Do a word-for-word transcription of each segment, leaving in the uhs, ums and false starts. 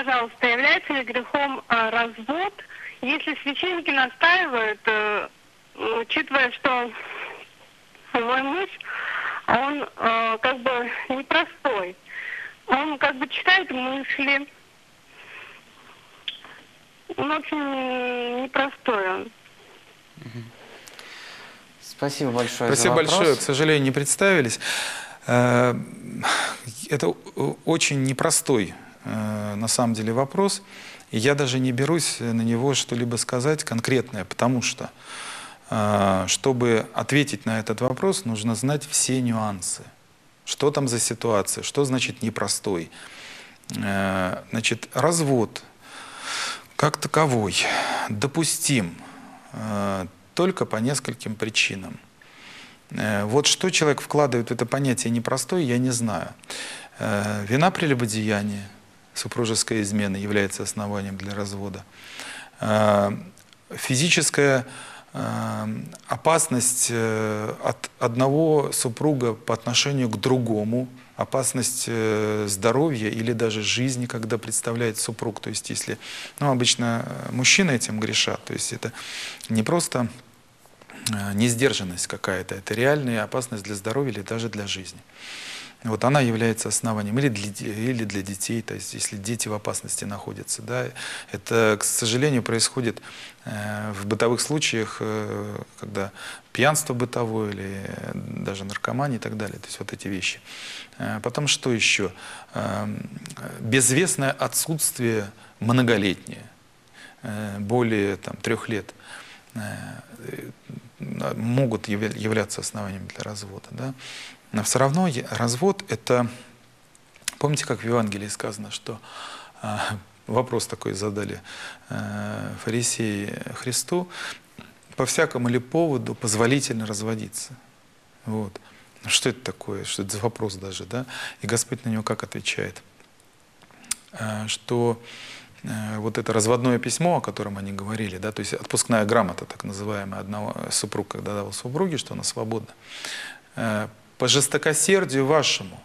пожалуйста, является ли грехом э, развод, если священники настаивают, э, учитывая, что мой муж, он э, как бы непростой, он как бы читает мысли, он очень непростой он. Спасибо большое Спасибо за вопрос. большое. К сожалению, не представились. Это очень непростой, на самом деле, вопрос. И я даже не берусь на него что-либо сказать конкретное, потому что, чтобы ответить на этот вопрос, нужно знать все нюансы. Что там за ситуация, что значит непростой. Значит, развод как таковой допустим только по нескольким причинам. Вот что человек вкладывает в это понятие непростой, я не знаю. Вина прелюбодеяния, супружеская измена является основанием для развода. Физическая опасность от одного супруга по отношению к другому, опасность здоровья или даже жизни, когда представляет супруг. То есть если, ну, обычно мужчины этим грешат, то есть это не просто несдержанность какая-то, это реальная опасность для здоровья или даже для жизни. Вот она является основанием. Или для, или для детей, то есть если дети в опасности находятся. Да, это, к сожалению, происходит э, в бытовых случаях, э, когда пьянство бытовое или даже наркомания и так далее. То есть вот эти вещи. Э, потом что еще? Э, безвестное отсутствие многолетнее, э, более там, трех лет. Э, могут являться основанием для развода. Да? Но все равно развод — это... Помните, как в Евангелии сказано, что э, вопрос такой задали э, фарисеи Христу: по всякому ли поводу позволительно разводиться? Вот. Что это такое? Что это за вопрос даже? Да? И Господь на него как отвечает? Э, что вот это разводное письмо, о котором они говорили, да, то есть отпускная грамота, так называемая, одного супруга, когда давал супруге, что она свободна. По жестокосердию вашему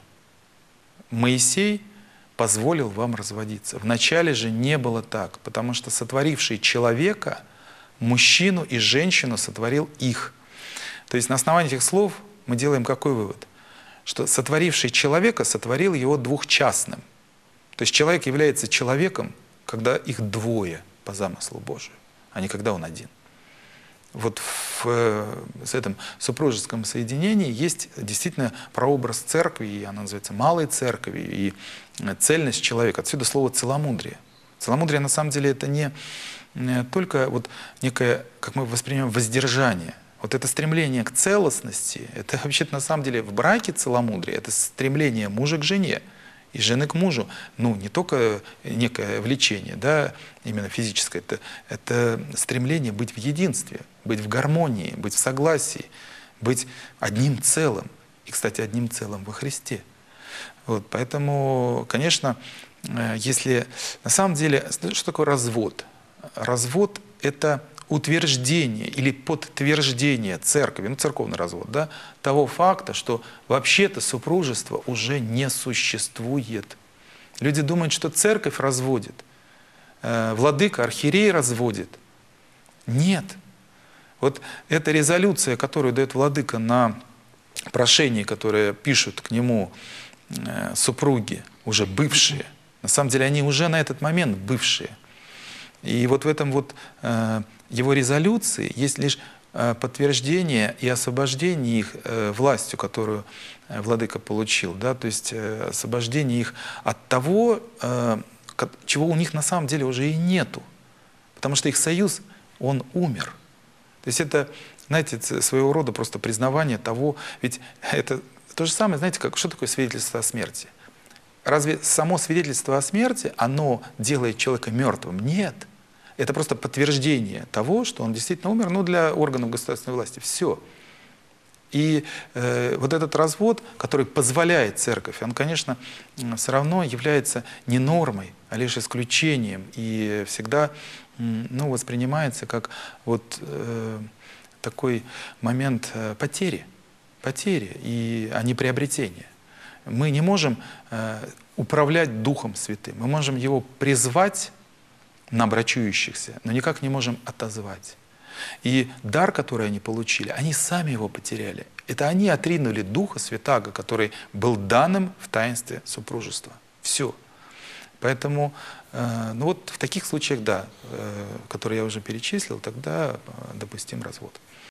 Моисей позволил вам разводиться. Вначале же не было так, потому что сотворивший человека, мужчину и женщину, сотворил их. То есть на основании этих слов мы делаем какой вывод? Что сотворивший человека сотворил его двухчастным. То есть человек является человеком, когда их двое по замыслу Божию, а не когда он один. Вот в, в этом супружеском соединении есть действительно прообраз церкви, и она называется малой церковью, и цельность человека. Отсюда слово целомудрие. Целомудрие на самом деле это не, не только вот некое, как мы воспринимаем, воздержание. Вот это стремление к целостности, это вообще-то на самом деле в браке целомудрие, это стремление мужа к жене и жены к мужу. Ну, не только некое влечение, да, именно физическое, это, это стремление быть в единстве, быть в гармонии, быть в согласии, быть одним целым. И, кстати, одним целым во Христе. Вот, поэтому, конечно, если на самом деле, что такое развод? Развод — это утверждение или подтверждение церкви, ну, церковный развод, да, того факта, что вообще-то супружество уже не существует. Люди думают, что церковь разводит, э, владыка, архиерей разводит. Нет. Вот эта резолюция, которую дает владыка на прошение, которое пишут к нему э, супруги, уже бывшие, на самом деле они уже на этот момент бывшие. И вот в этом вот э, его резолюции есть лишь э, подтверждение и освобождение их э, властью, которую э, владыка получил, да, то есть э, освобождение их от того, э, чего у них на самом деле уже и нету, потому что их союз, он умер. То есть это, знаете, своего рода просто признавание того, ведь это то же самое, знаете, как, что такое свидетельство о смерти? Разве само свидетельство о смерти, оно делает человека мертвым? Нет. Это просто подтверждение того, что он действительно умер, ну, для органов государственной власти. Все. И э, вот этот развод, который позволяет церковь, он, конечно, все равно является не нормой, а лишь исключением. И всегда ну, воспринимается как вот э, такой момент потери, потери, и, а не приобретения. мы не можем э, управлять Духом Святым. Мы можем его призвать на брачующихся, но никак не можем отозвать. И дар, который они получили, они сами его потеряли. Это они отринули Духа Святаго, который был данным в таинстве супружества. Все. Поэтому, э, ну вот в таких случаях, да, э, которые я уже перечислил, тогда э, допустим развод.